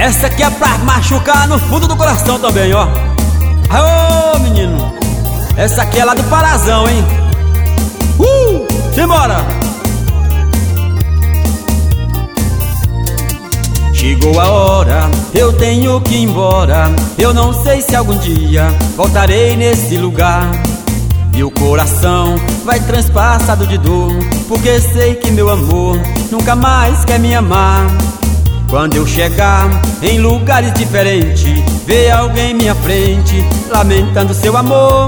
Essa aqui é pra machucar no fundo do coração também, ó. Ô menino, essa aqui é lá do Parazão, hein? Simbora! Chegou a hora, eu tenho que ir embora. Eu não sei se algum dia voltarei nesse lugar. Meu coração vai transpassado de dor, porque sei que meu amor nunca mais quer me amar. Quando eu chegar em lugares diferentes, ver alguém em minha frente lamentando seu amor,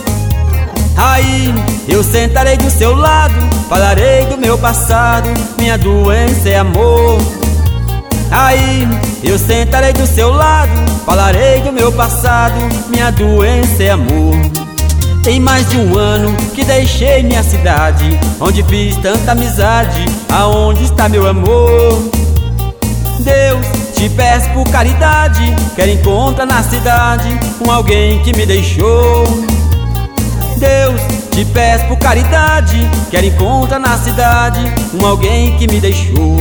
aí eu sentarei do seu lado, falarei do meu passado, minha doença é amor. Aí eu sentarei do seu lado, falarei do meu passado, minha doença é amor. Tem mais de um ano que deixei minha cidade, onde fiz tanta amizade, aonde está meu amor? Deus, te peço por caridade, quero encontrar na cidade com alguém que me deixou. Deus, te peço por caridade, quero encontrar na cidade com alguém que me deixou.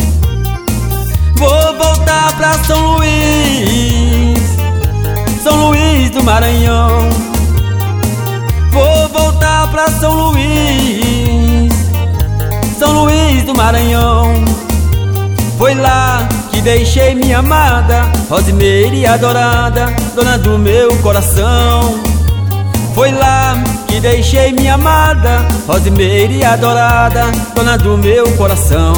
Vou voltar pra São Luís, São Luís do Maranhão. Vou voltar pra São Luís, São Luís do Maranhão. Foi lá que deixei minha amada, Rosimeire adorada, dona do meu coração. Foi lá que deixei minha amada, Rosimeire adorada, dona do meu coração.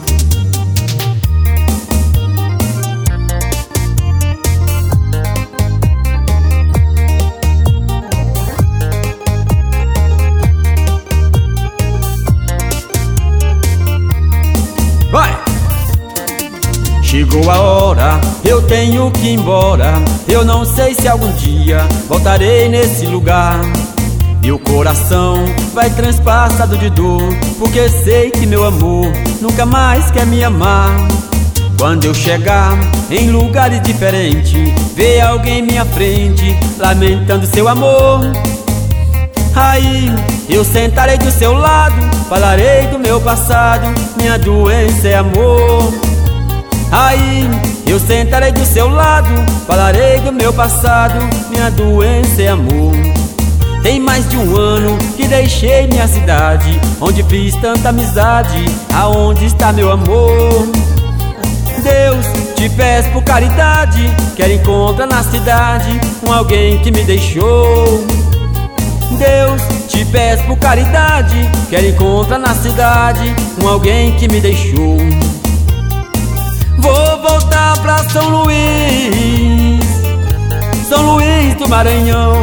Vai! Chegou a hora, eu tenho que ir embora. Eu não sei se algum dia voltarei nesse lugar. Meu coração vai transpassado de dor, porque sei que meu amor nunca mais quer me amar. Quando eu chegar em lugares diferentes, ver alguém em minha frente lamentando seu amor, aí eu sentarei do seu lado, falarei do meu passado, minha doença é amor. Aí eu sentarei do seu lado, falarei do meu passado, minha doença é amor. Tem mais de um ano que deixei minha cidade, onde fiz tanta amizade, aonde está meu amor? Deus, te peço por caridade, quero encontrar na cidade com alguém que me deixou. Deus, te peço por caridade, quero encontrar na cidade com alguém que me deixou. Vou voltar pra São Luís, São Luís do Maranhão.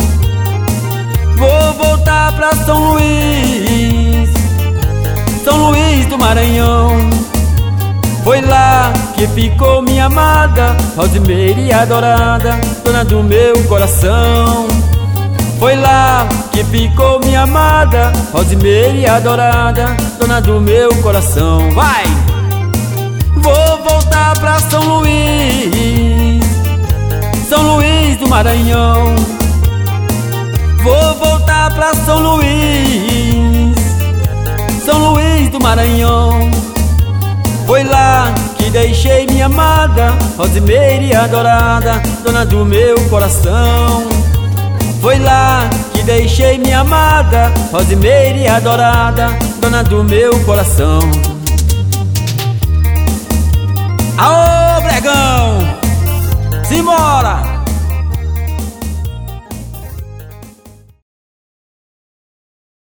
Vou voltar pra São Luís, São Luís do Maranhão. Foi lá que ficou minha amada, Rosimeire adorada, dona do meu coração. Foi lá que ficou minha amada, Rosimeire adorada, dona do meu coração. Vai! Vou voltar pra São Luís, São Luís do Maranhão. Vou voltar pra São Luís, São Luís do Maranhão. Foi lá que deixei minha amada, Rosimeire adorada, dona do meu coração. Foi lá que deixei minha amada, Rosimeire adorada, dona do meu coração. Aô, Bregão! Simbora!